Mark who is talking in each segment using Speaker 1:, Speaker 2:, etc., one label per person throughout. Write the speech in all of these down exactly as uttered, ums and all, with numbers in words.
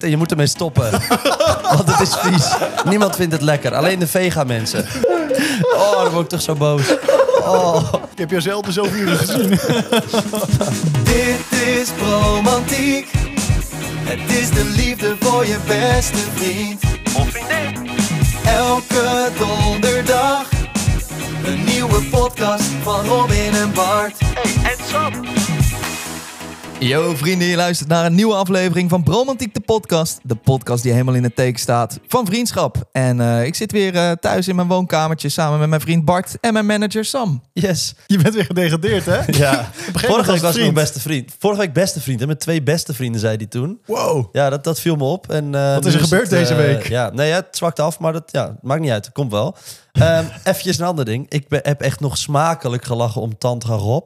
Speaker 1: Je moet ermee stoppen. Want het is vies. Niemand vindt het lekker. Alleen de vega mensen. Oh, dan word ik toch zo boos. Oh.
Speaker 2: Ik heb jou zelden zoveel uren gezien.
Speaker 3: Dit is Bromantiek. Het is de liefde voor je beste vriend. Of vriendin. Elke donderdag. Een nieuwe podcast van Robin en Bart. Hey, en Sam.
Speaker 4: Yo vrienden, je luistert naar een nieuwe aflevering van Bromantiek, de podcast. De podcast die helemaal in het teken staat van vriendschap. En uh, ik zit weer uh, thuis in mijn woonkamertje samen met mijn vriend Bart en mijn manager Sam.
Speaker 1: Yes.
Speaker 2: Je bent weer gedegradeerd, hè?
Speaker 1: Ja. Vorige week was ik
Speaker 2: vriend.
Speaker 1: mijn beste vriend. Vorige week beste vriend. En met twee beste vrienden zei hij toen.
Speaker 2: Wow.
Speaker 1: Ja, dat, dat viel me op. En, uh,
Speaker 2: Wat is er
Speaker 1: nu
Speaker 2: gebeurd
Speaker 1: het, uh,
Speaker 2: deze week?
Speaker 1: Ja, nee, ja, het zwakt af, maar dat ja, maakt niet uit. Het komt wel. Um, Even een ander ding. Ik ben, heb echt nog smakelijk gelachen om Tantra Rob.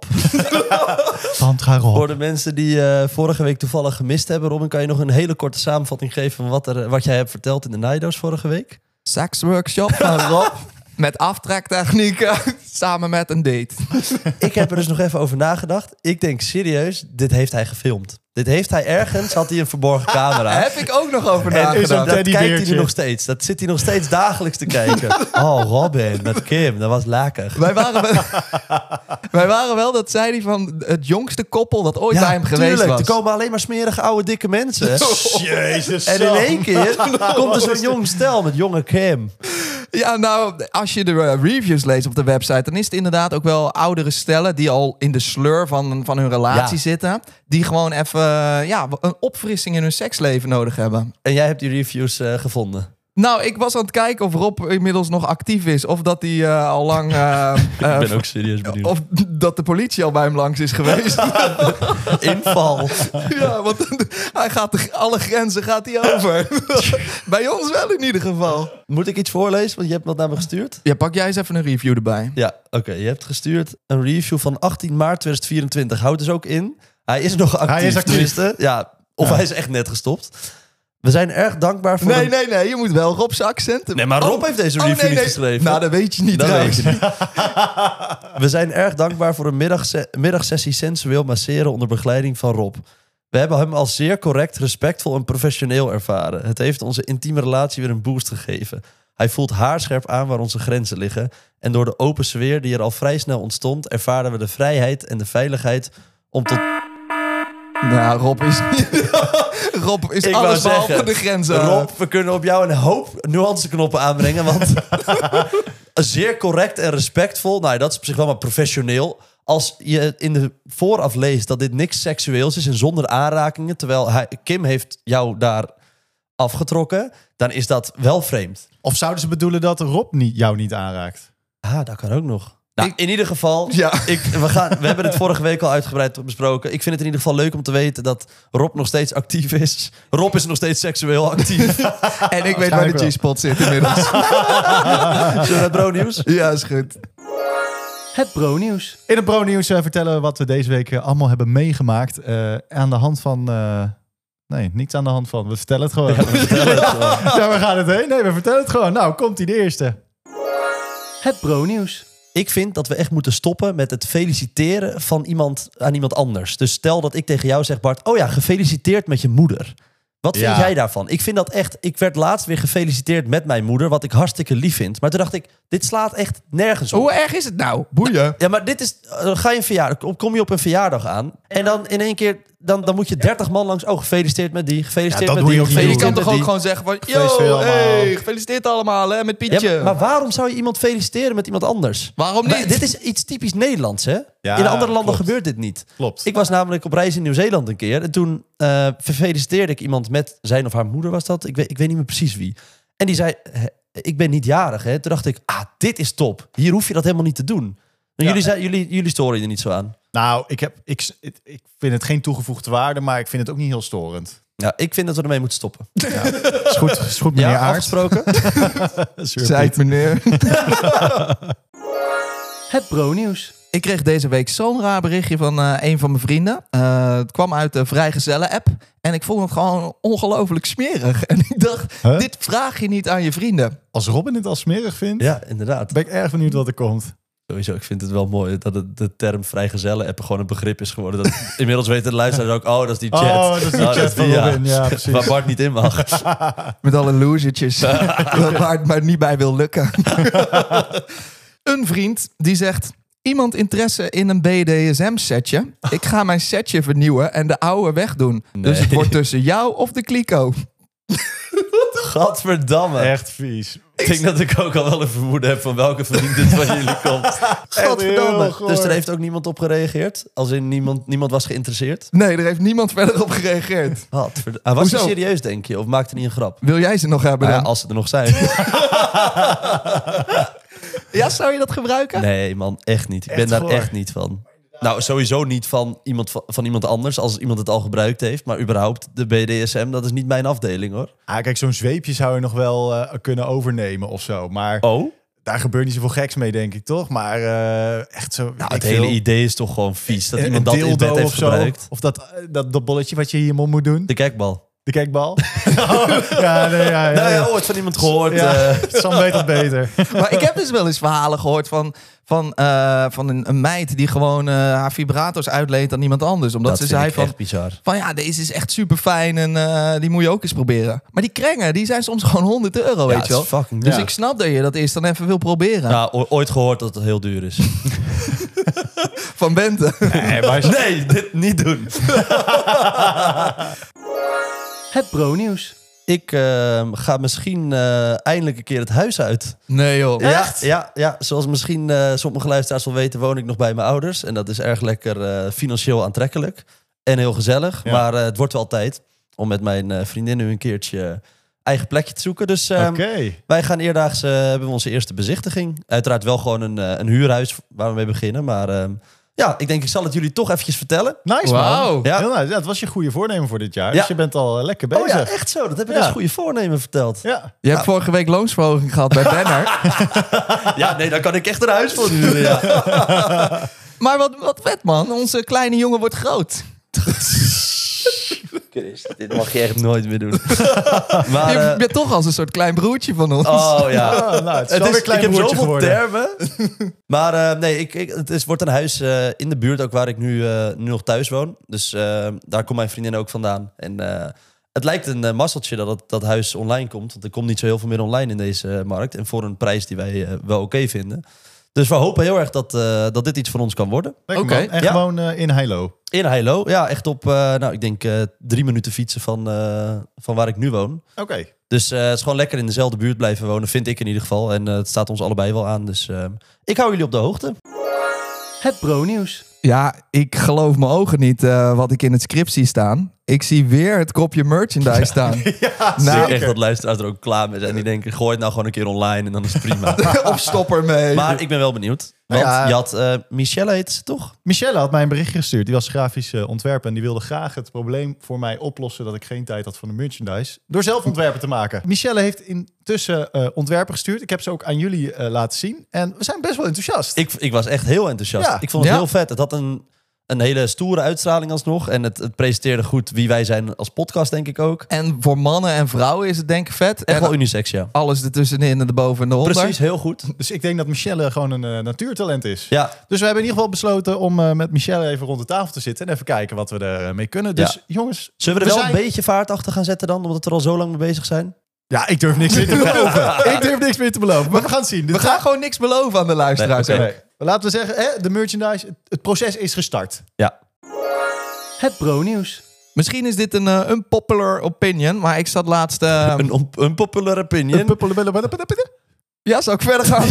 Speaker 2: Tantra Rob.
Speaker 1: Voor de mensen die uh, vorige week toevallig gemist hebben, Robin, kan je nog een hele korte samenvatting geven van wat, er, wat jij hebt verteld in de Naido's vorige week?
Speaker 4: Seksworkshop van Rob met aftrektechnieken samen met een date.
Speaker 1: Ik heb er dus nog even over nagedacht. Ik denk serieus, dit heeft hij gefilmd. Dit heeft hij ergens, had hij een verborgen camera.
Speaker 4: Daar heb ik ook nog over
Speaker 1: En
Speaker 4: nagedacht.
Speaker 1: dat kijkt hij
Speaker 2: teddybeertje.
Speaker 1: nu nog steeds. Dat zit hij nog steeds dagelijks te kijken. Oh, Robin met Kim, dat was lekker.
Speaker 4: Wij waren, wel, wij waren wel, dat zei hij, van het jongste koppel dat ooit bij hem geweest
Speaker 1: tuurlijk.
Speaker 4: was.
Speaker 1: Er komen alleen maar smerige oude dikke mensen.
Speaker 2: Jezus.
Speaker 1: En in één keer komt er zo'n jong stel met jonge Kim.
Speaker 4: Ja, nou, als je de uh, reviews leest op de website, dan is het inderdaad ook wel oudere stellen die al in de sleur van, van hun relatie
Speaker 1: Ja.
Speaker 4: zitten. Die gewoon even uh, ja, een opfrissing in hun seksleven nodig hebben.
Speaker 1: En jij hebt die reviews uh, gevonden.
Speaker 4: Nou, ik was aan het kijken of Rob inmiddels nog actief is. Of dat hij uh, al lang... Uh, uh,
Speaker 1: Ik ben ook serieus benieuwd.
Speaker 4: Of dat de politie al bij hem langs is geweest.
Speaker 1: Inval.
Speaker 4: Ja, want hij gaat de, alle grenzen gaat hij over. Bij ons wel in ieder geval.
Speaker 1: Moet ik iets voorlezen? Want je hebt wat naar me gestuurd.
Speaker 4: Ja, pak jij eens even een review erbij.
Speaker 1: Ja, oké. Okay. Je hebt gestuurd een review van achttien maart tweeduizend vierentwintig. Houd dus ook in. Hij is nog actief.
Speaker 2: Hij is actief.
Speaker 1: tenminste. Ja, of
Speaker 2: Ja.
Speaker 1: hij is echt net gestopt. We zijn erg dankbaar voor...
Speaker 4: Nee,
Speaker 1: de...
Speaker 4: nee, nee. Je moet wel Rob's accenten.
Speaker 1: Nee, maar Rob
Speaker 4: Oh.
Speaker 1: heeft deze
Speaker 4: Oh,
Speaker 1: review
Speaker 4: nee,
Speaker 1: niet
Speaker 4: nee.
Speaker 1: geschreven.
Speaker 4: Nou, dat weet je niet
Speaker 1: Dat
Speaker 4: trouwens.
Speaker 1: weet je niet. We zijn erg dankbaar voor een middagse- middagsessie sensueel masseren onder begeleiding van Rob. We hebben hem als zeer correct, respectvol en professioneel ervaren. Het heeft onze intieme relatie weer een boost gegeven. Hij voelt haarscherp aan waar onze grenzen liggen. En door de open sfeer die er al vrij snel ontstond, ervaren we de vrijheid en de veiligheid om tot...
Speaker 4: Nou, Rob is, Rob is
Speaker 1: Ik wou
Speaker 4: alles behalve
Speaker 1: zeggen,
Speaker 4: de grenzen.
Speaker 1: Rob, we kunnen op jou een hoop nuanceknoppen aanbrengen. Want zeer correct en respectvol, nou dat is op zich wel maar professioneel. Als je in de vooraf leest dat dit niks seksueels is en zonder aanrakingen, terwijl hij, Kim heeft jou daar afgetrokken, dan is dat wel vreemd.
Speaker 2: Of zouden ze bedoelen dat Rob niet, jou niet aanraakt?
Speaker 1: Ah, dat kan ook nog. Nou,
Speaker 4: Ik-
Speaker 1: in ieder geval,
Speaker 4: Ja.
Speaker 1: ik, we, gaan, we hebben het vorige week al uitgebreid besproken. Ik vind het in ieder geval leuk om te weten dat Rob nog steeds actief is. Rob is nog steeds seksueel actief.
Speaker 4: En ik weet waar de
Speaker 2: wel.
Speaker 4: G-spot zit inmiddels.
Speaker 1: Zullen we naar Bro-nieuws?
Speaker 4: Ja, is goed.
Speaker 3: Het Bro-nieuws.
Speaker 2: In het Bro-nieuws uh, vertellen we wat we deze week uh, allemaal hebben meegemaakt. Uh, aan de hand van... Uh, nee, niets aan de hand van. We vertellen het gewoon. Ja, we vertellen het gewoon. Ja, waar gaat het heen? Nee, we vertellen het gewoon. Nou, komt ie de eerste.
Speaker 3: Het Bro-nieuws.
Speaker 1: Ik vind dat we echt moeten stoppen met het feliciteren van iemand aan iemand anders. Dus stel dat ik tegen jou zeg, Bart, oh ja, gefeliciteerd met je moeder. Wat vind
Speaker 2: Ja.
Speaker 1: jij daarvan? Ik vind dat echt... Ik werd laatst weer gefeliciteerd met mijn moeder, wat ik hartstikke lief vind. Maar toen dacht ik, dit slaat echt nergens op.
Speaker 4: Hoe erg is het nou? Boeien.
Speaker 1: Ja, maar dit is... uh, ga je een verjaardag... Kom je op een verjaardag aan en dan in één keer... Dan, dan moet je dertig man langs... Oh, gefeliciteerd met die, gefeliciteerd
Speaker 2: Ja, dat
Speaker 1: met
Speaker 2: doe
Speaker 1: die,
Speaker 2: je ook niet.
Speaker 4: Je
Speaker 1: gefeliciteerd
Speaker 4: kan
Speaker 1: met
Speaker 4: toch ook
Speaker 1: die.
Speaker 4: gewoon zeggen van...
Speaker 2: Gefeliciteerd
Speaker 4: Yo,
Speaker 2: allemaal.
Speaker 4: hey, gefeliciteerd allemaal hè, met Pietje.
Speaker 1: Ja, maar waarom zou je iemand feliciteren met iemand anders?
Speaker 4: Waarom
Speaker 1: Maar
Speaker 4: niet?
Speaker 1: dit is iets typisch Nederlands, hè?
Speaker 2: Ja,
Speaker 1: in andere landen
Speaker 2: klopt.
Speaker 1: gebeurt dit niet.
Speaker 2: Klopt.
Speaker 1: Ik was namelijk op reis in Nieuw-Zeeland een keer. En toen uh, feliciteerde ik iemand met zijn of haar moeder was dat. Ik weet, ik weet niet meer precies wie. En die zei, "Hè, ik ben niet jarig. Hè? Toen dacht ik, ah, dit is top. Hier hoef je dat helemaal niet te doen. En
Speaker 2: Ja.
Speaker 1: jullie, zei, jullie, jullie storen je er niet zo aan.
Speaker 2: Nou, ik, heb, ik, ik vind het geen toegevoegde waarde, maar ik vind het ook niet heel storend.
Speaker 1: Ja, ik vind dat we ermee moeten stoppen.
Speaker 2: Ja. Is goed, is goed meneer
Speaker 1: Ja,
Speaker 2: Aert.
Speaker 1: afgesproken?
Speaker 4: Zei het meneer.
Speaker 3: Het Bro-nieuws.
Speaker 4: Ik kreeg deze week zo'n raar berichtje van uh, een van mijn vrienden. Uh, het kwam uit de Vrijgezellen-app. En ik vond het gewoon ongelooflijk smerig. En ik dacht,
Speaker 2: Huh?
Speaker 4: dit vraag je niet aan je vrienden.
Speaker 2: Als Robin het al smerig vindt,
Speaker 1: Ja, inderdaad.
Speaker 2: ben ik erg benieuwd wat er komt.
Speaker 1: Sowieso, ik vind het wel mooi dat het, de term vrijgezellen-app gewoon een begrip is geworden. Dat, inmiddels weten de luisteraars ook, oh, dat is die chat.
Speaker 2: Oh, dat is die
Speaker 1: Oh,
Speaker 2: chat van
Speaker 1: ja.
Speaker 2: Robin. Ja, precies.
Speaker 1: Waar Bart niet in mag.
Speaker 4: Met alle losertjes. Waar het maar niet bij wil lukken. Een vriend die zegt... Iemand interesse in een B D S M-setje? Ik ga mijn setje vernieuwen en de oude wegdoen.
Speaker 1: Nee.
Speaker 4: Dus het wordt tussen jou of de kliko.
Speaker 1: Gadverdamme.
Speaker 2: Echt vies.
Speaker 1: Ik denk dat ik ook al wel een vermoeden heb van welke vriend dit van jullie komt. Gadverdamme.
Speaker 2: heel goor.
Speaker 1: Dus er heeft ook niemand op gereageerd? Als in niemand, niemand was geïnteresseerd?
Speaker 4: Nee, er heeft niemand verder op gereageerd.
Speaker 1: Gadverdamme. Ah, was hij
Speaker 4: Hoezo?
Speaker 1: serieus, denk je? Of maakte hij een grap?
Speaker 4: Wil jij ze nog hebben
Speaker 1: Nou
Speaker 4: dan?
Speaker 1: ja, als ze er nog zijn.
Speaker 4: Ja, zou je dat gebruiken?
Speaker 1: Nee, man, echt niet. Ik ben
Speaker 2: Echt
Speaker 1: daar
Speaker 2: goor.
Speaker 1: echt niet van. Nou, sowieso niet van iemand, van, van iemand anders, als iemand het al gebruikt heeft. Maar überhaupt, de B D S M, dat is niet mijn afdeling, hoor.
Speaker 2: Ah, kijk, zo'n zweepje zou je nog wel uh, kunnen overnemen of zo. Maar
Speaker 1: Oh?
Speaker 2: daar gebeurt niet zoveel geks mee, denk ik, toch? Maar uh, echt zo...
Speaker 1: Nou,
Speaker 2: weet
Speaker 1: het
Speaker 2: ik
Speaker 1: hele
Speaker 2: veel.
Speaker 1: idee is toch gewoon vies. Dat
Speaker 2: Een-
Speaker 1: iemand
Speaker 2: een
Speaker 1: dat in
Speaker 2: dildo
Speaker 1: bed heeft
Speaker 2: of zo.
Speaker 1: gebruikt.
Speaker 2: Of dat, uh, dat, dat bolletje wat je hier in je mond moet doen.
Speaker 1: De kijkbal.
Speaker 2: De kijkbal. Oh, ja, nee, ja, ja.
Speaker 1: Nou ja,
Speaker 2: ja.
Speaker 1: ooit van iemand gehoord.
Speaker 2: Ja,
Speaker 1: eh,
Speaker 2: Sam weet dat beter.
Speaker 4: Maar ik heb dus wel eens verhalen gehoord van, van, uh, van een, een meid... die gewoon uh, haar vibrators uitleent aan iemand anders. Omdat
Speaker 1: dat
Speaker 4: ze
Speaker 1: vind
Speaker 4: zei
Speaker 1: ik
Speaker 4: van...
Speaker 1: echt bizar.
Speaker 4: Van ja, deze is echt super fijn en uh, die moet je ook eens proberen. Maar die krengen, die zijn soms gewoon honderd euro,
Speaker 1: Ja,
Speaker 4: weet je wel.
Speaker 1: het is fucking
Speaker 4: Dus
Speaker 1: duur.
Speaker 4: ik snap dat je dat eerst dan even wil proberen.
Speaker 1: Nou, o- ooit gehoord dat het heel duur is.
Speaker 4: Van Bente.
Speaker 2: Nee, maar als je-
Speaker 1: Nee, dit niet doen.
Speaker 2: Het bro-nieuws.
Speaker 1: Ik uh, ga misschien uh, eindelijk een keer het huis uit.
Speaker 4: Nee joh.
Speaker 1: Ja, ja, ja, zoals misschien uh, sommige luisteraars wel weten, woon ik nog bij mijn ouders. En dat is erg lekker uh, financieel aantrekkelijk. En heel gezellig.
Speaker 2: Ja.
Speaker 1: Maar uh, het wordt wel tijd om met mijn uh, vriendin nu een keertje eigen plekje te zoeken. Dus uh,
Speaker 2: Oké.
Speaker 1: wij gaan eerdaags uh, hebben we onze eerste bezichtiging. Uiteraard wel gewoon een, uh, een huurhuis waar we mee beginnen. Maar uh, ja, ik denk ik zal het jullie toch eventjes vertellen.
Speaker 2: Nice,
Speaker 4: Wauw.
Speaker 2: man.
Speaker 1: Ja.
Speaker 2: Heel nice. Ja, dat was je goede voornemen voor dit jaar.
Speaker 1: Ja.
Speaker 2: Dus je bent al uh, lekker bezig.
Speaker 1: Oh ja, echt zo. Dat heb ik
Speaker 2: Ja.
Speaker 1: als goede voornemen verteld.
Speaker 2: Ja.
Speaker 4: Je hebt vorige week loonsverhoging gehad bij Banner.
Speaker 1: Ja, nee, dan kan ik echt een huis voor huren. Ja.
Speaker 4: Maar wat, wat vet man, onze kleine jongen wordt groot.
Speaker 1: Chris, dit mag je echt nooit meer doen. Maar,
Speaker 4: je
Speaker 1: uh,
Speaker 4: bent toch als een soort klein broertje van ons.
Speaker 1: oh ja.
Speaker 2: Ah, nou, het is
Speaker 1: Het
Speaker 2: wel
Speaker 1: is,
Speaker 2: weer klein
Speaker 1: ik heb
Speaker 2: broertje
Speaker 1: zoveel
Speaker 2: geworden.
Speaker 1: termen. Maar uh, nee, ik, ik, het is, wordt een huis uh, in de buurt ook waar ik nu, uh, nu nog thuis woon. Dus uh, daar komt mijn vriendin ook vandaan. En uh, het lijkt een uh, mazzeltje dat het, dat huis online komt. Want er komt niet zo heel veel meer online in deze uh, markt. En voor een prijs die wij uh, wel oké okay vinden. Dus we hopen heel erg dat, uh, dat dit iets voor ons kan worden.
Speaker 2: Lekker,
Speaker 4: Oké.
Speaker 2: man. En
Speaker 1: Ja.
Speaker 2: gewoon uh, in Heilo.
Speaker 1: In Heilo, ja, echt op, uh, nou, ik denk uh, drie minuten fietsen van, uh, van waar ik nu woon.
Speaker 2: Oké.
Speaker 1: Dus uh, het is gewoon lekker in dezelfde buurt blijven wonen, vind ik in ieder geval. En uh, het staat ons allebei wel aan, dus uh, ik hou jullie op de hoogte.
Speaker 2: Het bro-nieuws.
Speaker 4: Ja, ik geloof mijn ogen niet uh, wat ik in het script zie staan. Ik zie weer het kopje merchandise staan.
Speaker 2: Ja,
Speaker 1: Ik
Speaker 4: Nou,
Speaker 1: denk echt dat luisteraars er ook klaar mee zijn. Die denken, gooi het nou gewoon een keer online en dan is het prima.
Speaker 4: Of stop ermee.
Speaker 1: Maar ik ben wel benieuwd. Want
Speaker 2: Ja.
Speaker 1: je had, uh, Michelle heet ze toch?
Speaker 2: Michelle had mij een berichtje gestuurd. Die was grafisch uh, ontwerper en die wilde graag het probleem voor mij oplossen dat ik geen tijd had voor de merchandise. Door zelf ontwerpen te maken. Michelle heeft intussen uh, ontwerpen gestuurd. Ik heb ze ook aan jullie uh, laten zien. En we zijn best wel enthousiast.
Speaker 1: Ik, ik was echt heel enthousiast.
Speaker 2: Ja.
Speaker 1: Ik vond het
Speaker 4: Ja.
Speaker 1: heel vet. Het had een, een hele stoere uitstraling alsnog. En het, het presenteerde goed wie wij zijn als podcast, denk ik ook.
Speaker 4: En voor mannen en vrouwen is het denk ik vet.
Speaker 1: Echt
Speaker 4: en
Speaker 1: wel unisex, ja.
Speaker 4: alles ertussenin en erboven en eronder.
Speaker 1: Precies, heel goed.
Speaker 2: Dus ik denk dat Michelle gewoon een uh, natuurtalent is.
Speaker 1: Ja,
Speaker 2: Dus we hebben in ieder geval besloten om uh, met Michelle even rond de tafel te zitten. En even kijken wat we ermee kunnen. Dus
Speaker 1: Ja.
Speaker 2: jongens.
Speaker 1: zullen we er wel
Speaker 2: zijn-
Speaker 1: een beetje vaart achter gaan zetten dan? Omdat we er al zo lang mee bezig zijn.
Speaker 2: Ja, ik durf niks meer te beloven. ik durf niks meer te beloven. Maar we gaan het zien.
Speaker 4: We
Speaker 2: Dit
Speaker 4: gaan gewoon niks beloven aan de luisteraars.
Speaker 1: Nee, oké.
Speaker 4: hè?
Speaker 2: Nee. Laten we zeggen, hè, de merchandise, het, het proces is gestart.
Speaker 1: Ja.
Speaker 2: Het bro-nieuws.
Speaker 4: Misschien is dit een uh, unpopular opinion, maar ik zat laatst... Uh,
Speaker 1: Een on- unpopular opinion.
Speaker 4: ja, zou ik verder gaan?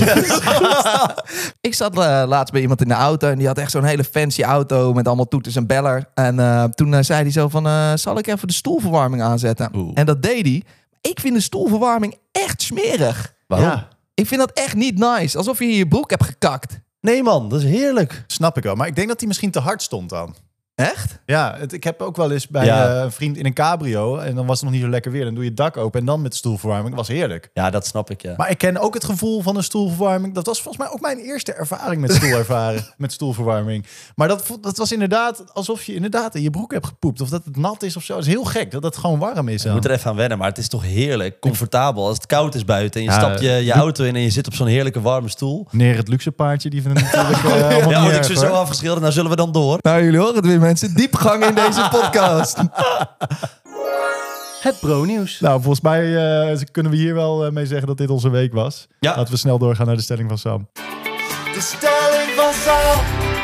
Speaker 4: Ik zat uh, laatst bij iemand in de auto en die had echt zo'n hele fancy auto met allemaal toeters en beller. En uh, toen uh, zei hij zo van, uh, zal ik even de stoelverwarming aanzetten?
Speaker 1: Oeh.
Speaker 4: En dat deed hij. Ik vind de stoelverwarming echt smerig.
Speaker 1: Waarom?
Speaker 2: Ja,
Speaker 4: Ik vind dat echt niet nice. Alsof je in je broek hebt gekakt.
Speaker 1: Nee man, dat is heerlijk.
Speaker 2: snap ik wel. Maar ik denk dat die misschien te hard stond dan.
Speaker 4: Echt?
Speaker 2: Ja, het, ik heb ook wel eens bij
Speaker 1: Ja.
Speaker 2: uh, een vriend in een cabrio... en dan was het nog niet zo lekker weer. Dan doe je het dak open en dan met de stoelverwarming. Dat was heerlijk.
Speaker 1: Ja, dat snap ik, ja.
Speaker 2: Maar ik ken ook het gevoel van een stoelverwarming. Dat was volgens mij ook mijn eerste ervaring met, stoel ervaren, met stoelverwarming. Maar dat, vo- dat was inderdaad alsof je inderdaad in je broek hebt gepoept. Of dat het nat is of zo. Het is heel gek dat het gewoon warm is.
Speaker 1: Je
Speaker 2: Dan.
Speaker 1: moet er even aan wennen, maar het is toch heerlijk, comfortabel. Als het koud is buiten en je
Speaker 2: Ja,
Speaker 1: stapt je, je
Speaker 2: lu-
Speaker 1: auto in en je zit op zo'n heerlijke warme stoel.
Speaker 2: Neer het luxe paardje, die vinden het natuurlijk uh, allemaal
Speaker 1: Ja,
Speaker 2: niet
Speaker 1: word ik
Speaker 2: erg,
Speaker 1: zo
Speaker 2: hoor.
Speaker 1: afgeschilderd. Nou, zullen we dan door?
Speaker 4: Nou, jullie horen het weer, mensen. Diepgang in deze podcast.
Speaker 1: Het bro-nieuws.
Speaker 2: Nou, volgens mij uh, kunnen we hier wel uh, mee zeggen dat dit onze week was.
Speaker 1: Ja.
Speaker 2: Laten we snel doorgaan naar de stelling van Sam.
Speaker 3: De stelling van Sam.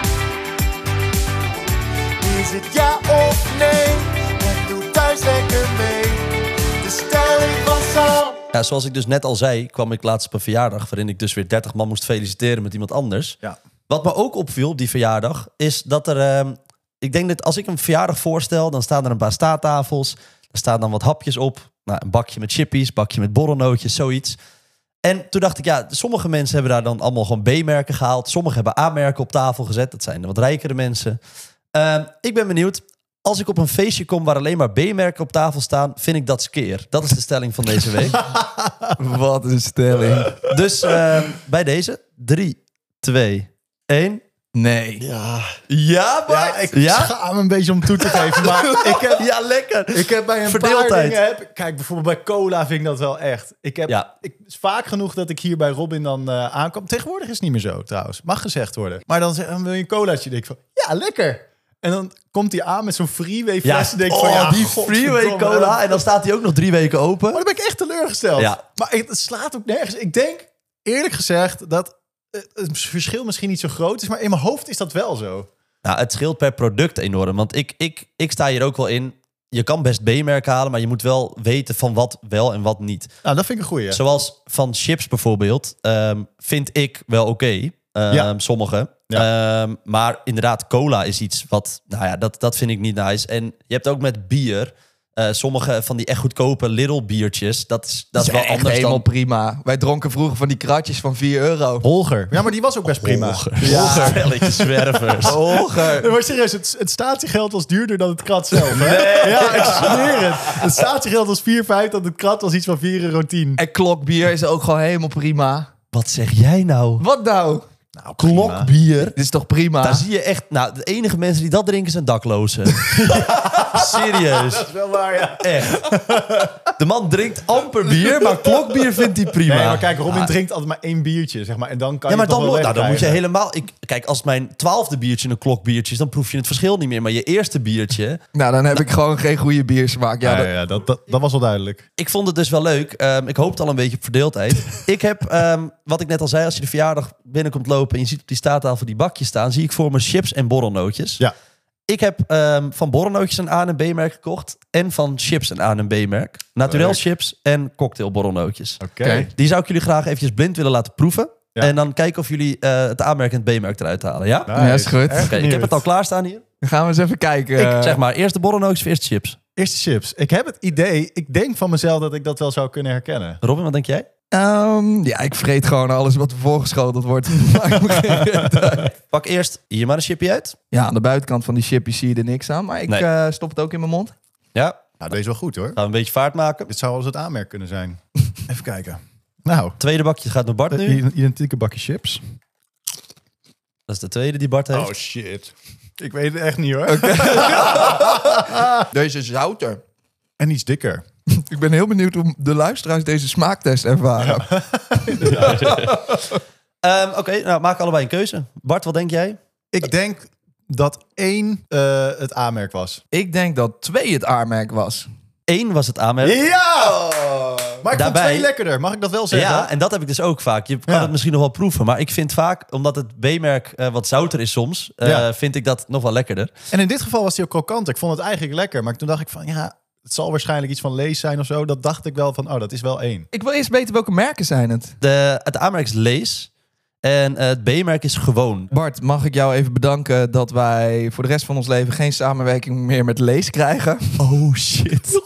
Speaker 3: Is het ja of nee? En doe thuis lekker mee. De stelling van Sam.
Speaker 1: Ja, zoals ik dus net al zei, kwam ik laatst op een verjaardag... waarin ik dus weer dertig man moest feliciteren met iemand anders.
Speaker 2: Ja.
Speaker 1: Wat me ook opviel op die verjaardag, is dat er... Uh, ik denk dat als ik een verjaardag voorstel, dan staan er een paar staattafels. Er staan dan wat hapjes op. Nou, een bakje met chippies, bakje met borrelnootjes, zoiets. En toen dacht ik, ja, sommige mensen hebben daar dan allemaal gewoon B-merken gehaald. Sommigen hebben A-merken op tafel gezet. Dat zijn de wat rijkere mensen. Uh, ik ben benieuwd. Als ik op een feestje kom waar alleen maar B-merken op tafel staan, vind ik dat skeer. Dat is de stelling van deze week.
Speaker 4: Wat een stelling.
Speaker 1: Dus uh, bij deze, drie, twee, één.
Speaker 4: Nee.
Speaker 1: Ja, ja,
Speaker 2: Ja, ik
Speaker 1: ja?
Speaker 2: schaam me een beetje om toe te geven. Maar ik heb,
Speaker 1: Ja, lekker.
Speaker 2: ik heb bij een
Speaker 1: Verdeeldheid.
Speaker 2: paar dingen... Heb, kijk, bijvoorbeeld bij cola vind ik dat wel echt. Ik heb
Speaker 1: Ja.
Speaker 2: ik, het is vaak genoeg dat ik hier bij Robin dan uh, aankom. Tegenwoordig is het niet meer zo, trouwens. Mag gezegd worden. Maar dan, zeg, dan wil je een colaatje. Denk ik van, ja, lekker. En dan komt hij aan met zo'n freeway
Speaker 1: Ja,
Speaker 2: fles. En denk ik
Speaker 1: oh,
Speaker 2: van, ja,
Speaker 1: die
Speaker 2: godverdomme.
Speaker 1: freeway cola. En dan staat hij ook nog drie weken open.
Speaker 2: Maar dan ben ik echt teleurgesteld.
Speaker 1: Ja.
Speaker 2: Maar het slaat ook nergens. Ik denk, eerlijk gezegd, dat het verschil misschien niet zo groot is. Maar in mijn hoofd is dat wel zo.
Speaker 1: Nou, het scheelt per product enorm. Want ik, ik, ik sta hier ook wel in. Je kan best B-merk halen, maar je moet wel weten van wat wel en wat niet.
Speaker 2: Nou, dat vind ik een goeie.
Speaker 1: Zoals van chips bijvoorbeeld, um, vind ik wel oké. Okay. Um,
Speaker 2: Ja.
Speaker 1: Sommige. Ja. Um, maar inderdaad, cola is iets wat... Nou ja, dat, dat vind ik niet nice. En je hebt ook met bier... Uh, sommige van die echt goedkope Lidl biertjes, dat is, dat is wel
Speaker 4: echt
Speaker 1: anders
Speaker 4: helemaal
Speaker 1: dan...
Speaker 4: prima. Wij dronken vroeger van die kratjes van vier euro.
Speaker 2: Holger. Ja, maar die was ook best prima.
Speaker 1: Holger.
Speaker 2: Ja.
Speaker 1: Spelletje zwervers.
Speaker 4: Holger.
Speaker 2: Nee, maar serieus, het, het statiegeld was duurder dan het krat zelf. Hè? Ja, ik zweer het. Het statiegeld was vier vijf, dat het krat was iets van vier euro tien.
Speaker 4: En klokbier is ook gewoon helemaal prima.
Speaker 1: Wat zeg jij nou?
Speaker 4: Wat nou?
Speaker 2: Nou,
Speaker 1: Klokbier.
Speaker 4: Dit is toch prima?
Speaker 1: Daar zie je echt... Nou, de enige mensen die dat drinken zijn daklozen. Ja, serieus.
Speaker 2: Dat is wel waar, ja.
Speaker 1: Echt. De man drinkt amper bier, maar klokbier vindt hij prima.
Speaker 2: Nee, maar kijk, Robin
Speaker 1: Ah,
Speaker 2: drinkt altijd maar één biertje, zeg maar. En dan kan
Speaker 1: Ja,
Speaker 2: je
Speaker 1: maar
Speaker 2: het
Speaker 1: dan,
Speaker 2: toch wel
Speaker 1: nou, dan moet je
Speaker 2: wegkrijgen.
Speaker 1: helemaal... Ik, kijk, als mijn twaalfde biertje een klokbiertje is, dan proef je het verschil niet meer. Maar je eerste biertje...
Speaker 4: Nou, dan heb ik gewoon geen goede biersmaak. Ja,
Speaker 2: Ja,
Speaker 4: dat-
Speaker 2: ja, dat, dat, dat was wel duidelijk.
Speaker 1: Ik vond het dus wel leuk. Um, ik hoopte al een beetje op verdeeldheid. Ik heb, um, wat ik net al zei, als je de verjaardag binnenkomt lopen en je ziet op die staattafel die bakjes staan, zie ik voor me chips en borrelnootjes.
Speaker 2: Ja.
Speaker 1: Ik heb um, van borrelnootjes een A en B merk gekocht en van chips een A en B merk. Naturel
Speaker 2: Leuk.
Speaker 1: chips en cocktail borrelnootjes.
Speaker 2: Oké.
Speaker 4: Oké.
Speaker 1: Die zou ik jullie graag eventjes blind willen laten proeven.
Speaker 2: Ja.
Speaker 1: En dan kijken of jullie uh, het A-merk en het B-merk eruit halen. Ja? Oké,
Speaker 2: Nice.
Speaker 4: Ja, is goed.
Speaker 2: Erg
Speaker 1: ik heb
Speaker 2: benieuwd.
Speaker 1: het al klaarstaan hier.
Speaker 4: Dan gaan we eens even kijken.
Speaker 1: Ik zeg maar, eerst de borrelnootjes of eerst de chips?
Speaker 2: Eerste chips. Ik heb het idee, ik denk van mezelf dat ik dat wel zou kunnen herkennen.
Speaker 1: Robin, wat denk jij?
Speaker 4: Um, ja, ik vreet gewoon alles wat er voorgeschoteld wordt. Maakt me geen reet uit.
Speaker 1: Pak eerst hier maar een chipje uit.
Speaker 4: Ja, aan de buitenkant van die chippies zie je er niks aan. Maar ik
Speaker 1: Nee.
Speaker 4: uh, stop het ook in mijn mond.
Speaker 1: Ja,
Speaker 2: Nou, deze is wel goed hoor.
Speaker 1: gaan we een beetje vaart maken.
Speaker 2: Dit zou wel eens het aanmerk kunnen zijn. Even kijken. Nou,
Speaker 1: Tweede bakje gaat naar Bart nu.
Speaker 2: een identieke bakje chips.
Speaker 1: Dat is de tweede die Bart heeft.
Speaker 2: Oh shit. Ik weet het echt niet hoor.
Speaker 4: Deze is zouter.
Speaker 2: En iets dikker.
Speaker 4: Ik ben heel benieuwd hoe de luisteraars deze smaaktest ervaren.
Speaker 1: Um, Oké, okay, nou maak allebei een keuze. Bart, wat denk jij?
Speaker 2: Ik denk dat één uh, het aanmerk was.
Speaker 4: Ik denk dat twee het A-merk was.
Speaker 1: Eén was het aanmerk.
Speaker 2: Ja! Maar ik
Speaker 1: Daarbij-
Speaker 2: vond twee lekkerder. Mag ik dat wel zeggen?
Speaker 1: Ja, en dat heb ik dus ook vaak. Je kan
Speaker 2: Ja.
Speaker 1: het misschien nog wel proeven. Maar ik vind vaak, omdat het B-merk uh, wat zouter is soms, uh,
Speaker 2: Ja.
Speaker 1: vind ik dat nog wel lekkerder.
Speaker 2: En in dit geval was hij ook krokant. Ik vond het eigenlijk lekker. Maar toen dacht ik van, ja, het zal waarschijnlijk iets van Lees zijn of zo. Dat dacht ik wel van, oh, dat is wel één.
Speaker 4: Ik wil eerst weten welke merken zijn het.
Speaker 1: De, het A-merk is Lees. En uh, het B-merk is gewoon.
Speaker 4: Bart, mag ik jou even bedanken dat wij voor de rest van ons leven geen samenwerking meer met Lees krijgen?
Speaker 1: Oh shit.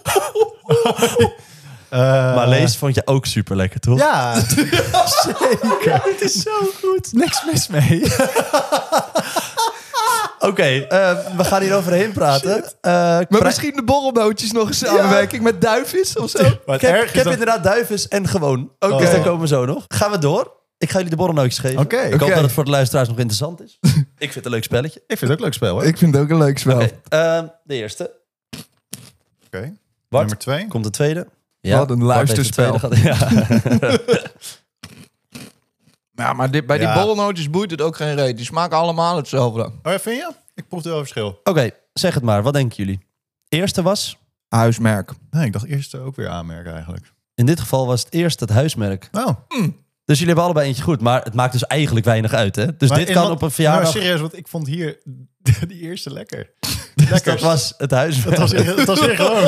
Speaker 2: Uh,
Speaker 1: Maar Lees vond je ook super lekker, toch?
Speaker 2: Ja, zeker. Het is zo goed. Niks mis mee.
Speaker 1: Oké, okay, uh, we gaan hier overheen praten. Uh,
Speaker 4: maar
Speaker 1: pri-
Speaker 4: misschien de borrelnootjes nog een samenwerking ja. met Duifvis of zo?
Speaker 1: Maar ik heb, ik heb dat... inderdaad Duifvis en gewoon. Oké, okay. Dus daar komen we zo nog. Gaan we door? Ik ga jullie de borrelnootjes geven.
Speaker 2: Okay.
Speaker 1: Ik
Speaker 2: okay.
Speaker 1: hoop dat het voor de luisteraars nog interessant is. Ik vind het een leuk spelletje.
Speaker 2: Ik vind het ook een leuk spel, hoor.
Speaker 4: Ik vind het ook een leuk spel.
Speaker 1: Okay, uh, de eerste.
Speaker 2: Oké. Okay.
Speaker 1: Bart,
Speaker 2: nummer twee.
Speaker 1: Komt de tweede.
Speaker 4: Ja, wat een luisterspel.
Speaker 1: Ja.
Speaker 4: ja, maar dit, bij ja. die borrelnootjes boeit het ook geen reet. Die smaken allemaal hetzelfde.
Speaker 2: Oh ja, vind je? Ik proef er wel verschil.
Speaker 1: Oké, okay, zeg het maar. Wat denken jullie? Eerste was?
Speaker 4: Huismerk.
Speaker 2: Nee, ik dacht eerst ook weer aanmerk eigenlijk.
Speaker 1: In dit geval was het eerst het huismerk.
Speaker 2: Oh.
Speaker 1: Mm. Dus jullie hebben allebei eentje goed. Maar het maakt dus eigenlijk weinig uit, hè? Dus
Speaker 2: maar
Speaker 1: dit kan
Speaker 2: wat,
Speaker 1: op een verjaardag...
Speaker 2: Nou, serieus, want ik vond hier die eerste lekker.
Speaker 1: Dus lekker. Dat was het huismerk.
Speaker 2: Dat was, dat was weer gewoon.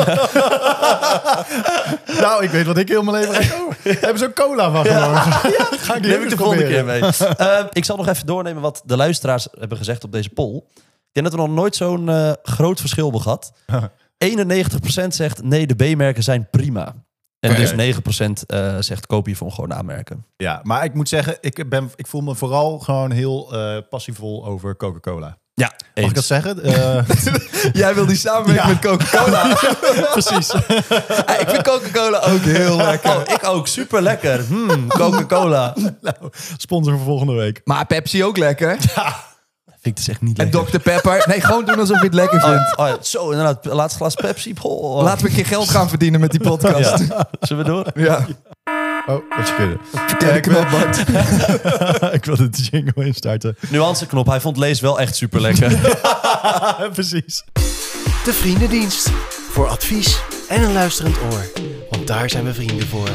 Speaker 2: Nou, ik weet wat ik heel mijn leven ga komen. Hebben ze ook cola van gewoon. Ja, ja. Ga ik
Speaker 1: neem ik de volgende keer mee. uh, ik zal nog even doornemen wat de luisteraars hebben gezegd op deze poll. Ik denk dat we nog nooit zo'n uh, groot verschil hebben gehad. eenennegentig procent zegt nee, de B-merken zijn prima. En okay. dus negen procent uh, zegt koop hiervan gewoon aanmerken.
Speaker 2: Ja, maar ik moet zeggen, ik, ben, ik voel me vooral gewoon heel uh, passievol over Coca-Cola.
Speaker 1: Ja, eens.
Speaker 2: Mag ik dat zeggen? Uh,
Speaker 4: Jij wil die samenwerking ja. met Coca-Cola.
Speaker 2: Precies.
Speaker 4: Ja, ik vind Coca-Cola ook heel lekker.
Speaker 1: Oh, ik ook. Super lekker. Hmm, Coca-Cola.
Speaker 2: Nou, sponsor voor volgende week.
Speaker 4: Maar Pepsi ook lekker.
Speaker 2: Ja.
Speaker 1: Vind ik dus echt niet lekker.
Speaker 4: En dokter Pepper. Nee, gewoon doen alsof je het lekker vindt.
Speaker 1: Oh, oh ja. Zo, inderdaad. Laatste glas Pepsi. Oh.
Speaker 4: Laten we een keer geld gaan verdienen met die podcast.
Speaker 1: Ja. Zullen we door?
Speaker 4: Ja.
Speaker 2: Oh, wat je kunnen.
Speaker 4: Verkeerde knop, Bart.
Speaker 2: Ik wilde de jingle instarten.
Speaker 1: Nuanceknop. Hij vond lees wel echt super lekker.
Speaker 2: Precies.
Speaker 3: De Vriendendienst. Voor advies en een luisterend oor. Want daar zijn we vrienden voor.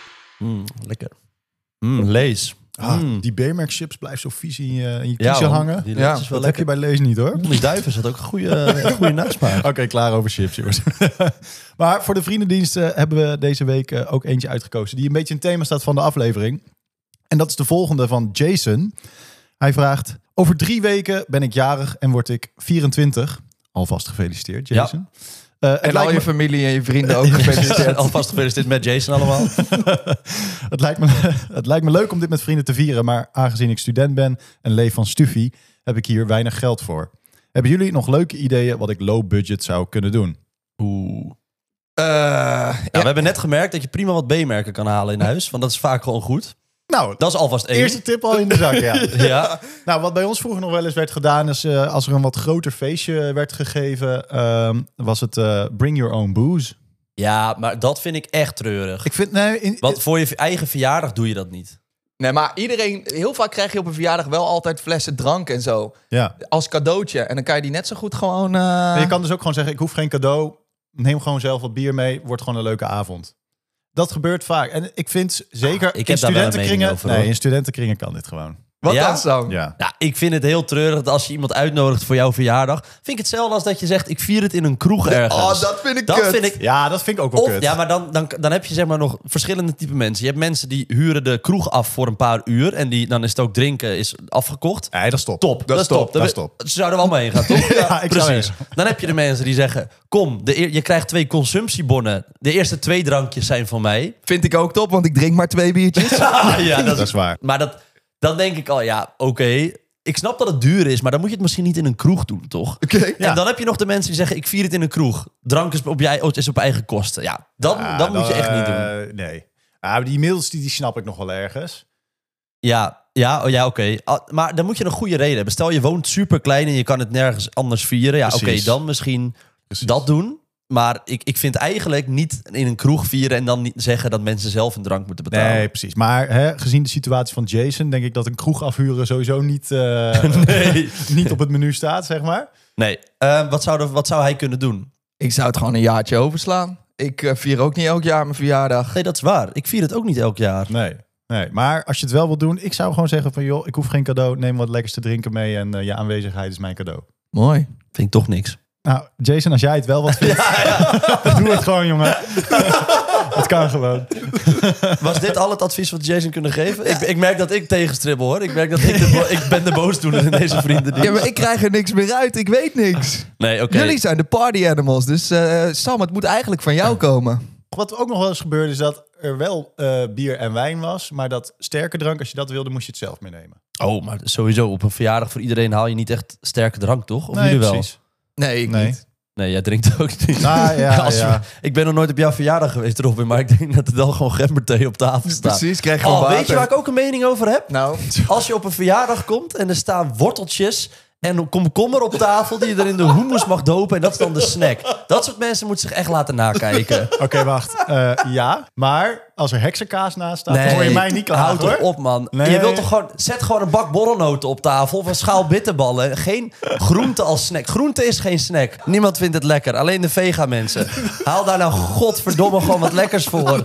Speaker 1: Mm, lekker. Mm, lees.
Speaker 2: Ah, mm. Die B-merk chips blijft zo vies in je, in je kiezen ja, hangen.
Speaker 1: Die
Speaker 2: ja,
Speaker 1: is wel
Speaker 2: dat heb je bij lees niet, hoor.
Speaker 1: Die duiven had ook een goede, goede nasmaak.
Speaker 2: Oké, okay, klaar over chips, jongens. Maar voor de vriendendienst uh, hebben we deze week uh, ook eentje uitgekozen... die een beetje in het thema staat van de aflevering. En dat is de volgende van Jason. Hij vraagt... Over drie weken ben ik jarig en word ik vierentwintig. Alvast gefeliciteerd, Jason. Ja.
Speaker 4: Uh, en al je me... familie en je vrienden ook gefeliciteerd.
Speaker 1: Alvast gefeliciteerd met Jason allemaal.
Speaker 2: het, lijkt me, het lijkt me leuk om dit met vrienden te vieren... maar aangezien ik student ben en leef van stufie... heb ik hier weinig geld voor. Hebben jullie nog leuke ideeën wat ik low budget zou kunnen doen?
Speaker 1: Oeh. Uh, ja, ja. We hebben net gemerkt dat je prima wat B-merken kan halen in huis. Want dat is vaak gewoon goed.
Speaker 2: Nou,
Speaker 1: dat is alvast één.
Speaker 2: Eerste tip al in de zak, ja.
Speaker 1: ja.
Speaker 2: Nou, wat bij ons vroeger nog wel eens werd gedaan... is uh, als er een wat groter feestje werd gegeven... Uh, was het uh, bring your own booze.
Speaker 1: Ja, maar dat vind ik echt treurig.
Speaker 2: Ik vind, nee, in,
Speaker 1: Want voor je eigen verjaardag doe je dat niet.
Speaker 4: Nee, maar iedereen... Heel vaak krijg je op een verjaardag wel altijd flessen drank en zo.
Speaker 2: Ja.
Speaker 4: Als cadeautje. En dan kan je die net zo goed gewoon... Uh...
Speaker 2: Je kan dus ook gewoon zeggen... ik hoef geen cadeau. Neem gewoon zelf wat bier mee. Wordt gewoon een leuke avond. Dat gebeurt vaak. En ik vind zeker
Speaker 1: ah, ik
Speaker 2: in studentenkringen...
Speaker 1: Over,
Speaker 2: nee, in studentenkringen kan dit gewoon.
Speaker 4: Wat
Speaker 1: ja?
Speaker 4: dan zo?
Speaker 2: Ja.
Speaker 1: ja, ik vind het heel treurig dat als je iemand uitnodigt voor jouw verjaardag... vind ik hetzelfde als dat je zegt, ik vier het in een kroeg ergens.
Speaker 4: Oh, dat vind ik
Speaker 1: dat
Speaker 4: kut.
Speaker 1: Vind ik,
Speaker 2: ja, dat vind ik ook wel
Speaker 1: of,
Speaker 2: kut.
Speaker 1: Ja, maar dan, dan, dan heb je zeg maar nog verschillende typen mensen. Je hebt mensen die huren de kroeg af voor een paar uur... en die, dan is het ook drinken is afgekocht.
Speaker 2: Nee, dat is top.
Speaker 1: Top, dat, dat is top. top.
Speaker 2: Dat is top.
Speaker 1: Ze zouden er allemaal heen gaan, toch?
Speaker 2: Ja, ik
Speaker 1: precies. Dan heb je de mensen die zeggen... kom, de, je krijgt twee consumptiebonnen. De eerste twee drankjes zijn van mij.
Speaker 4: Vind ik ook top, want ik drink maar twee biertjes.
Speaker 1: ja, dat,
Speaker 2: dat is waar.
Speaker 1: Maar dat... Dan denk ik al, ja, oké. Okay. Ik snap dat het duur is, maar dan moet je het misschien niet in een kroeg doen, toch?
Speaker 4: Okay,
Speaker 1: ja. En dan heb je nog de mensen die zeggen, ik vier het in een kroeg. Drank is op, je, is op eigen kosten. Ja, dan, ja, dan moet je echt niet doen.
Speaker 2: Uh, nee. Ja, die mails die, die snap ik nog wel ergens.
Speaker 1: Ja, ja, oh, ja oké. Okay. Maar dan moet je een goede reden hebben. Stel, je woont super klein en je kan het nergens anders vieren. Ja, oké, okay, dan misschien Precies. dat doen. Maar ik, ik vind eigenlijk niet in een kroeg vieren... en dan niet zeggen dat mensen zelf een drank moeten betalen.
Speaker 2: Nee, precies. Maar hè, gezien de situatie van Jason... denk ik dat een kroeg afhuren sowieso niet, uh, nee. niet op het menu staat, zeg maar.
Speaker 1: Nee. Uh, wat, zou de, wat zou hij kunnen doen?
Speaker 4: Ik zou het gewoon een jaartje overslaan. Ik uh, vier ook niet elk jaar mijn verjaardag.
Speaker 1: Nee, dat is waar. Ik vier het ook niet elk jaar.
Speaker 2: Nee. Nee, maar als je het wel wil doen... ik zou gewoon zeggen van... joh, ik hoef geen cadeau. Neem wat lekkers te drinken mee... en uh, je aanwezigheid is mijn cadeau.
Speaker 4: Mooi.
Speaker 1: Vind ik toch niks.
Speaker 2: Nou, Jason, als jij het wel wat vindt... ja, ja. doe het gewoon, jongen. Het kan gewoon.
Speaker 1: Was dit al het advies wat Jason kunnen geven? Ik, ik merk dat ik tegenstribbel, hoor. Ik merk dat ik, de, ik ben de boosdoener in deze vrienden.
Speaker 4: Ja, maar ik krijg er niks meer uit. Ik weet niks.
Speaker 1: Nee, oké. Okay.
Speaker 4: Jullie zijn de party animals. Dus uh, Sam, het moet eigenlijk van jou komen.
Speaker 2: Wat ook nog wel eens gebeurde is dat er wel uh, bier en wijn was... maar dat sterke drank, als je dat wilde, moest je het zelf meenemen.
Speaker 1: Oh, maar sowieso op een verjaardag voor iedereen haal je niet echt sterke drank, toch? Of
Speaker 2: Nee,
Speaker 1: jullie wel?
Speaker 2: precies.
Speaker 4: Nee, ik
Speaker 2: Nee.
Speaker 4: niet.
Speaker 1: Nee, jij drinkt ook niet.
Speaker 2: Ah, ja,
Speaker 1: Als
Speaker 2: ja.
Speaker 1: we- ik ben nog nooit op jouw verjaardag geweest, Robin, maar ik denk dat er dan gewoon gemberthee op tafel staat.
Speaker 4: Precies, krijg gewoon
Speaker 1: Oh,
Speaker 4: water.
Speaker 1: weet je waar ik ook een mening over heb?
Speaker 4: Nou,
Speaker 1: Als je op een verjaardag komt en er staan worteltjes en een komkommer op tafel die je er in de hummus mag dopen en dat is dan de snack. Dat soort mensen moeten zich echt laten nakijken.
Speaker 2: Oké, wacht. Uh, ja, maar als er heksenkaas naast staat, dan hoor je mij niet klaar,
Speaker 1: houd toch
Speaker 2: hoor.
Speaker 1: op, man.
Speaker 2: Nee.
Speaker 1: Je wilt toch gewoon, zet gewoon een bak borrelnoten op tafel of een schaal bitterballen. Geen groente als snack. Groente is geen snack. Niemand vindt het lekker. Alleen de vega mensen. Haal daar nou godverdomme gewoon wat lekkers voor.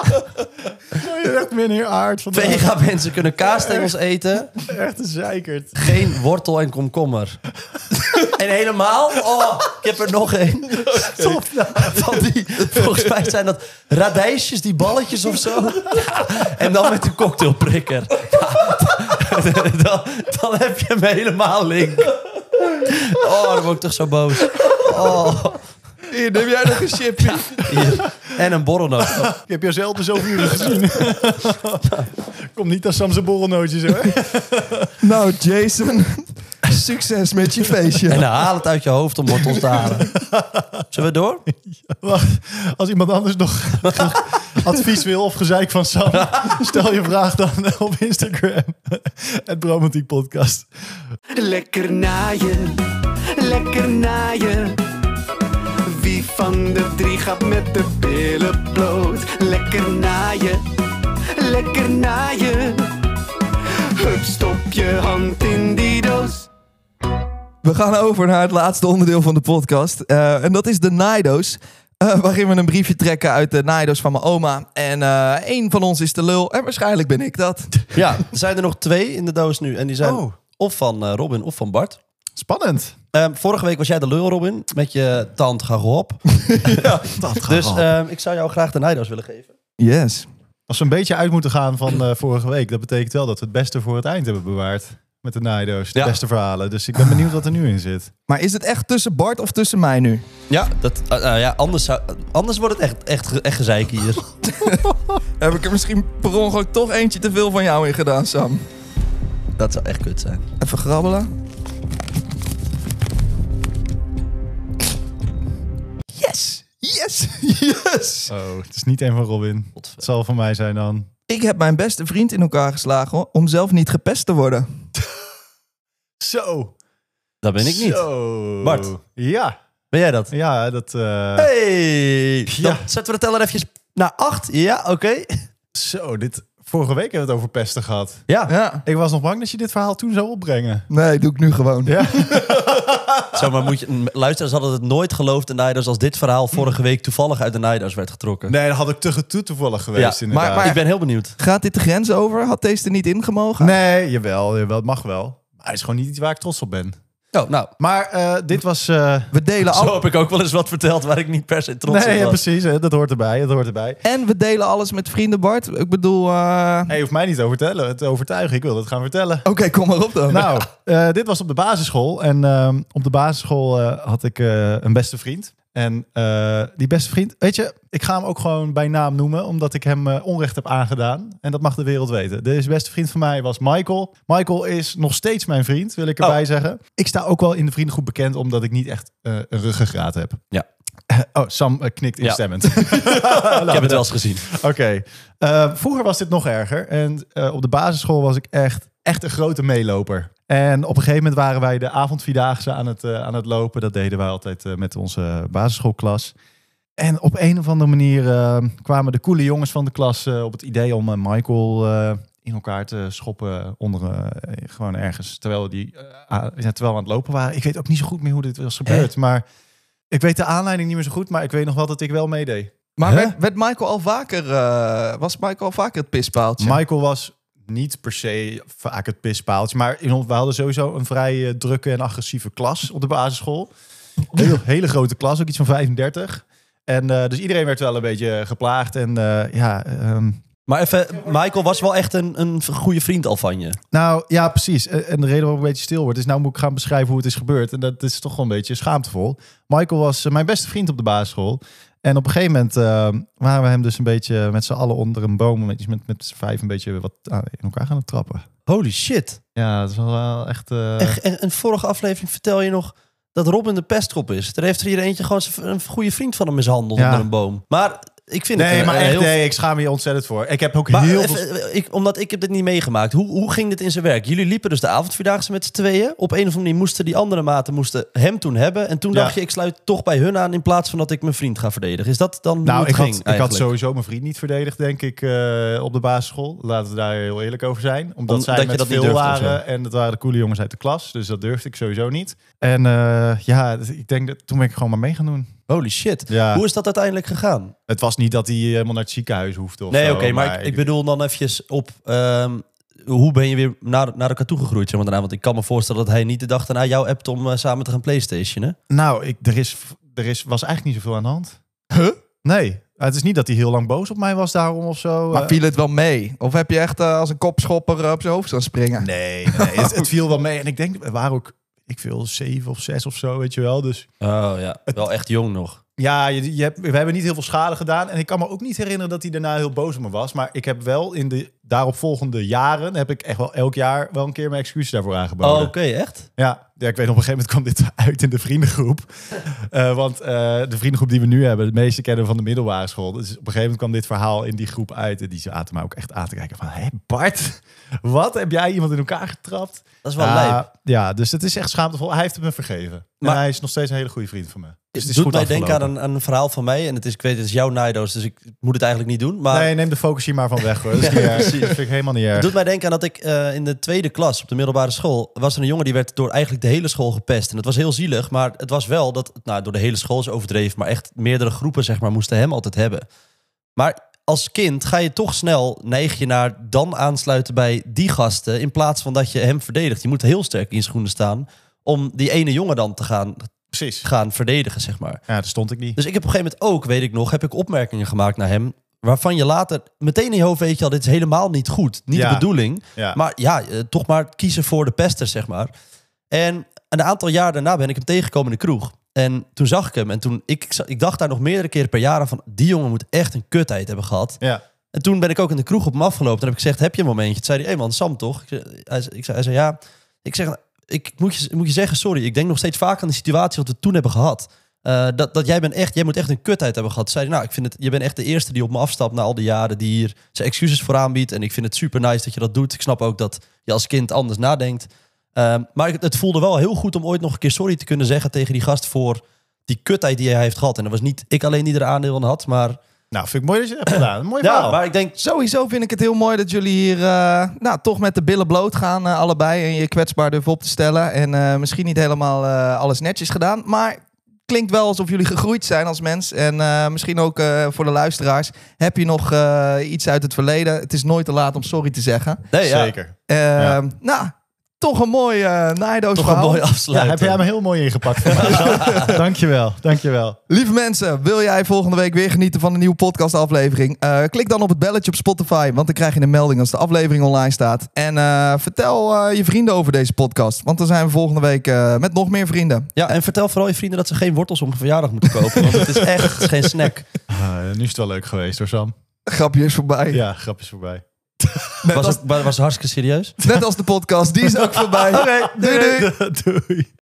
Speaker 2: Oh, je echt meneer Aard van de
Speaker 1: Vega mensen kunnen kaasstengels eten.
Speaker 2: echt een zeikert.
Speaker 1: Geen wortel en komkommer. En helemaal, oh, ik heb er nog één. Van die, volgens mij zijn dat radijsjes, die balletjes of zo. Ja, en dan met een cocktailprikker. Ja, dan, dan heb je hem helemaal link. Oh, dan word ik toch zo boos. Oh,
Speaker 4: hier, neem jij nog een chipje?
Speaker 1: hier. En een borrelnoot.
Speaker 2: Ik heb jou zelden zoveel uren gezien. Kom niet als Samse borrelnootjes, hoor.
Speaker 4: Nou, Jason, succes met je feestje.
Speaker 1: En dan haal het uit je hoofd om wortels te halen. Zullen we door?
Speaker 2: Wacht, als iemand anders nog advies wil of gezeik van Sam, stel je vraag dan op Instagram. Het Bromantiek Podcast.
Speaker 3: Lekker naaien, lekker naaien. Wie van de drie gaat met de billen bloot? Lekker naaien, lekker naaien. Hup, stop je hand in die doos.
Speaker 4: We gaan over naar het laatste onderdeel van de podcast. Uh, en dat is de naaidoos. Uh, waarin we een briefje trekken uit de naaidoos van mijn oma. En uh, één van ons is de lul. En waarschijnlijk ben ik dat.
Speaker 1: Ja, er zijn er nog twee in de doos nu. En die zijn
Speaker 2: Oh.
Speaker 1: of van uh, Robin of van Bart.
Speaker 2: Spannend.
Speaker 1: Uh, vorige week was jij de lul, Robin, met je tand gagop.
Speaker 2: Ja, dat gaat
Speaker 1: Dus
Speaker 2: wel.
Speaker 1: uh, ik zou jou graag de naaidoos willen geven.
Speaker 4: Yes.
Speaker 2: Als we een beetje uit moeten gaan van uh, vorige week, dat betekent wel dat we het beste voor het eind hebben bewaard. Met de naaidoos, de
Speaker 1: Ja.
Speaker 2: beste verhalen. Dus ik ben benieuwd wat er nu in zit.
Speaker 4: Maar is het echt tussen Bart of tussen mij nu?
Speaker 1: Ja, dat, uh, uh, ja anders, zou, anders wordt het echt, echt, ge- echt gezeik hier.
Speaker 4: Heb ik er misschien per ongeluk toch eentje te veel van jou in gedaan, Sam?
Speaker 1: Dat zou echt kut zijn.
Speaker 4: Even grabbelen. Yes! Yes! Yes!
Speaker 2: Oh, het is niet een van Robin. Het zal van mij zijn dan.
Speaker 4: Ik heb mijn beste vriend in elkaar geslagen om zelf niet gepest te worden.
Speaker 2: Zo.
Speaker 1: Dat ben ik niet.
Speaker 2: Zo.
Speaker 1: Bart.
Speaker 2: Ja.
Speaker 1: Ben jij dat?
Speaker 2: Ja, dat... uh,
Speaker 1: Hey! Dan
Speaker 2: Ja.
Speaker 1: zetten we de teller even naar acht. Ja, oké. Okay.
Speaker 2: Zo, dit... Vorige week hebben we het over pesten gehad.
Speaker 1: Ja.
Speaker 4: Ja.
Speaker 2: Ik was nog bang dat je dit verhaal toen zou opbrengen.
Speaker 4: Nee, doe ik nu gewoon.
Speaker 2: Ja.
Speaker 1: Zo, maar moet je, luisteraars hadden het nooit geloofd de naaidoos als dit verhaal vorige week toevallig uit de naaidoos werd getrokken.
Speaker 2: Nee, dat had ik te getoe toevallig geweest
Speaker 1: Ja,
Speaker 2: inderdaad.
Speaker 4: maar- maar-
Speaker 1: Ik ben heel benieuwd.
Speaker 4: Gaat dit de grens over? Had deze er niet ingemogen?
Speaker 2: Nee, jawel, jawel, het mag wel. Maar het is gewoon niet iets waar ik trots op ben.
Speaker 1: Oh, nou.
Speaker 2: Maar uh, dit was... Uh...
Speaker 4: We delen
Speaker 1: Zo
Speaker 4: al...
Speaker 1: heb ik ook wel eens wat verteld waar ik niet per se trots
Speaker 2: Nee,
Speaker 1: op
Speaker 2: ja,
Speaker 1: was.
Speaker 2: precies. Hè, dat hoort erbij. Dat hoort erbij.
Speaker 4: En we delen alles met vrienden, Bart. Ik bedoel... uh,
Speaker 2: Hey, je hoeft mij niet te overtellen, te overtuigen. Ik wil dat gaan vertellen.
Speaker 4: Oké, kom maar op dan.
Speaker 2: Nou, uh, dit was op de basisschool. En uh, op de basisschool uh, had ik uh, een beste vriend. En uh, die beste vriend, weet je, ik ga hem ook gewoon bij naam noemen, omdat ik hem uh, onrecht heb aangedaan. En dat mag de wereld weten. Deze beste vriend van mij was Michael. Michael is nog steeds mijn vriend, wil ik erbij
Speaker 1: Oh.
Speaker 2: zeggen. Ik sta ook wel in de vriendengroep bekend, omdat ik niet echt uh, een ruggengraat heb.
Speaker 1: Ja.
Speaker 2: Oh, Sam uh, knikt
Speaker 1: Ja.
Speaker 2: instemmend.
Speaker 1: Ik heb het wel eens gezien.
Speaker 2: Oké. Okay. Uh, vroeger was dit nog erger. En uh, op de basisschool was ik echt, echt een grote meeloper. En op een gegeven moment waren wij de avondvierdaagse aan het, uh, aan het lopen. Dat deden wij altijd uh, met onze basisschoolklas. En op een of andere manier uh, kwamen de coole jongens van de klas uh, op het idee om uh, Michael uh, in elkaar te schoppen onder uh, gewoon ergens. Terwijl, die, uh, ja, terwijl we aan het lopen waren. Ik weet ook niet zo goed meer hoe dit was gebeurd. Eh? Maar ik weet de aanleiding niet meer zo goed. Maar ik weet nog wel dat ik wel meedeed.
Speaker 4: Maar
Speaker 2: Huh?
Speaker 4: werd, werd Michael al vaker... Uh, was Michael al vaker het pispaaltje?
Speaker 2: Michael was niet per se vaak het pispaaltje. Maar in, we hadden sowieso een vrij uh, drukke en agressieve klas op de basisschool. Heel, hele grote klas, ook iets van vijfendertig. En uh, dus iedereen werd wel een beetje geplaagd. En uh, ja... Um,
Speaker 1: Maar even, Michael was wel echt een, een goede vriend al van je.
Speaker 2: Nou, ja, precies. En de reden waarom ik een beetje stil word is, nou moet ik gaan beschrijven hoe het is gebeurd. En dat is toch wel een beetje schaamtevol. Michael was uh, mijn beste vriend op de basisschool. En op een gegeven moment uh, waren we hem dus een beetje met z'n allen onder een boom, met, met, met z'n vijf een beetje wat uh, in elkaar gaan trappen.
Speaker 1: Holy shit.
Speaker 2: Ja, dat is wel, wel echt... Uh...
Speaker 1: En, en, en vorige aflevering vertel je nog dat Robin de pestkop is. Er heeft er hier eentje gewoon een goede vriend van hem mishandeld ja. onder een boom. Maar ik vind
Speaker 2: nee,
Speaker 1: het...
Speaker 2: maar
Speaker 1: uh,
Speaker 2: echt,
Speaker 1: heel...
Speaker 2: nee, ik schaam me hier ontzettend voor. Ik heb ook
Speaker 1: maar
Speaker 2: heel
Speaker 1: even,
Speaker 2: veel...
Speaker 1: Ik, omdat ik heb dit niet meegemaakt. Hoe, hoe ging dit in zijn werk? Jullie liepen dus de avondvierdaagse met z'n tweeën. Op een of andere manier moesten die andere maten moesten hem toen hebben. En toen ja. dacht je, ik sluit toch bij hun aan in plaats van dat ik mijn vriend ga verdedigen. Is dat dan
Speaker 2: nou,
Speaker 1: hoe het
Speaker 2: ik
Speaker 1: ging
Speaker 2: had, ik had sowieso mijn vriend niet verdedigd, denk ik, uh, op de basisschool. Laten we daar heel eerlijk over zijn. Omdat Om, zij dat met veel waren. En dat waren de coole jongens uit de klas. Dus dat durfde ik sowieso niet. En uh, ja, ik denk dat toen ben ik gewoon maar mee gaan doen.
Speaker 1: Holy shit. Ja. Hoe is dat uiteindelijk gegaan?
Speaker 2: Het was niet dat hij helemaal naar het ziekenhuis hoefde. Of
Speaker 1: nee, oké,
Speaker 2: okay,
Speaker 1: maar, maar ik, ik bedoel dan eventjes op... Um, hoe ben je weer naar, naar elkaar toegegroeid? Zeg maar, daarna? Want ik kan me voorstellen dat hij niet de dag daarna jou appt om uh, samen te gaan PlayStationen.
Speaker 2: Nou, ik, er, is, er is, was eigenlijk niet zoveel aan de hand.
Speaker 4: Huh?
Speaker 2: Nee. Het is niet dat hij heel lang boos op mij was daarom of zo.
Speaker 4: Maar viel het wel mee? Of heb je echt uh, als een kopschopper uh, op zijn hoofd staan springen?
Speaker 2: Nee, nee, nee het, het viel wel mee. En ik denk, we waren ook... Ik veel zeven of zes of zo, weet je wel. Dus
Speaker 1: oh ja, wel echt jong nog.
Speaker 2: Ja, je, je hebt, we hebben niet heel veel schade gedaan. En ik kan me ook niet herinneren dat hij daarna heel boos op me was. Maar ik heb wel in de daaropvolgende jaren... heb ik echt wel elk jaar wel een keer mijn excuses daarvoor aangeboden.
Speaker 1: Oh, oké, okay, echt?
Speaker 2: Ja, ja, ik weet op een gegeven moment kwam dit uit in de vriendengroep. Uh, want uh, de vriendengroep die we nu hebben... de meeste kennen we van de middelbare school. Dus op een gegeven moment kwam dit verhaal in die groep uit. En die zaten mij ook echt aan te kijken van... Hé Bart, wat? Heb jij iemand in elkaar getrapt?
Speaker 1: Dat is wel uh, lijp.
Speaker 2: Ja, dus het is echt schaamtevol. Hij heeft het me vergeven. Maar en hij is nog steeds een hele goede vriend van me. Dus het is
Speaker 1: doet
Speaker 2: goed
Speaker 1: mij denken aan een, aan een verhaal van mij. En het is, ik weet, het is jouw Naido's, dus ik moet het eigenlijk niet doen. Maar...
Speaker 2: Nee, neem de focus hier maar van weg, hoor. Dat is niet erg. Dat vind ik helemaal niet erg.
Speaker 1: Het doet mij denken aan dat ik uh, in de tweede klas op de middelbare school... was er een jongen die werd door eigenlijk de hele school gepest. En het was heel zielig, maar het was wel dat... Nou, door de hele school is overdreven, maar echt meerdere groepen, zeg maar, moesten hem altijd hebben. Maar als kind ga je toch snel, neig je naar dan aansluiten bij die gasten... in plaats van dat je hem verdedigt. Je moet heel sterk in je schoenen staan om die ene jongen dan te gaan...
Speaker 2: Precies.
Speaker 1: gaan verdedigen, zeg maar.
Speaker 2: Ja, daar stond ik niet.
Speaker 1: Dus ik heb op een gegeven moment ook, weet ik nog... heb ik opmerkingen gemaakt naar hem... waarvan je later meteen in je hoofd weet je al... dit is helemaal niet goed, niet ja. de bedoeling. Ja. Maar ja, uh, toch maar kiezen voor de pesters, zeg maar. En een aantal jaar daarna ben ik hem tegengekomen in de kroeg. En toen zag ik hem. En toen ik, ik dacht daar nog meerdere keren per jaar aan van... die jongen moet echt een kutheid hebben gehad.
Speaker 2: Ja.
Speaker 1: En toen ben ik ook in de kroeg op hem afgelopen. En heb ik gezegd, heb je een momentje? Toen zei hij, hé hey man, Sam toch? Ik zei, hij, ik zei, hij zei, ja. Ik zeg... Ik moet je, moet je zeggen, sorry, ik denk nog steeds vaak aan de situatie wat we toen hebben gehad. Uh, dat, dat jij bent echt, jij moet echt een kutheid hebben gehad. Zei hij, nou, ik vind het, je bent echt de eerste die op me afstapt na al die jaren, die hier zijn excuses voor aanbiedt. En ik vind het super nice dat je dat doet. Ik snap ook dat je als kind anders nadenkt. Uh, maar het, het voelde wel heel goed om ooit nog een keer sorry te kunnen zeggen tegen die gast voor die kutheid die hij heeft gehad. En dat was niet ik alleen die er aandeel aan had, maar...
Speaker 2: Nou, vind ik mooi dat je het hebt gedaan. Mooi
Speaker 1: ja,
Speaker 2: verhaal.
Speaker 1: Maar ik denk...
Speaker 4: Sowieso vind ik het heel mooi dat jullie hier uh, nou, toch met de billen bloot gaan, uh, allebei. En je kwetsbaar durven op te stellen. En uh, misschien niet helemaal uh, alles netjes gedaan. Maar klinkt wel alsof jullie gegroeid zijn als mens. En uh, misschien ook uh, voor de luisteraars. Heb je nog uh, iets uit het verleden? Het is nooit te laat om sorry te zeggen.
Speaker 1: Nee, ja.
Speaker 2: Zeker.
Speaker 4: Uh,
Speaker 2: ja.
Speaker 4: Nou... Toch een mooi uh, Naido's
Speaker 1: Toch
Speaker 4: verhaal.
Speaker 1: een mooi afsluiting.
Speaker 2: Ja, heb jij hem heel mooi ingepakt voor mij. Dankjewel, dankjewel.
Speaker 4: Lieve mensen, wil jij volgende week weer genieten van een nieuwe podcastaflevering? Uh, klik dan op het belletje op Spotify, want dan krijg je een melding als de aflevering online staat. En uh, vertel uh, je vrienden over deze podcast, want dan zijn we volgende week uh, met nog meer vrienden.
Speaker 1: Ja, en vertel vooral je vrienden dat ze geen wortels om een verjaardag moeten kopen, want het is echt het is geen snack.
Speaker 2: Uh, nu is het wel leuk geweest hoor, Sam.
Speaker 4: Grapje is voorbij.
Speaker 2: Ja, grapje is voorbij.
Speaker 1: Was het, was het hartstikke serieus?
Speaker 4: Net als de podcast, die is ook voorbij.
Speaker 2: Oké,
Speaker 4: doei doei.
Speaker 2: doei.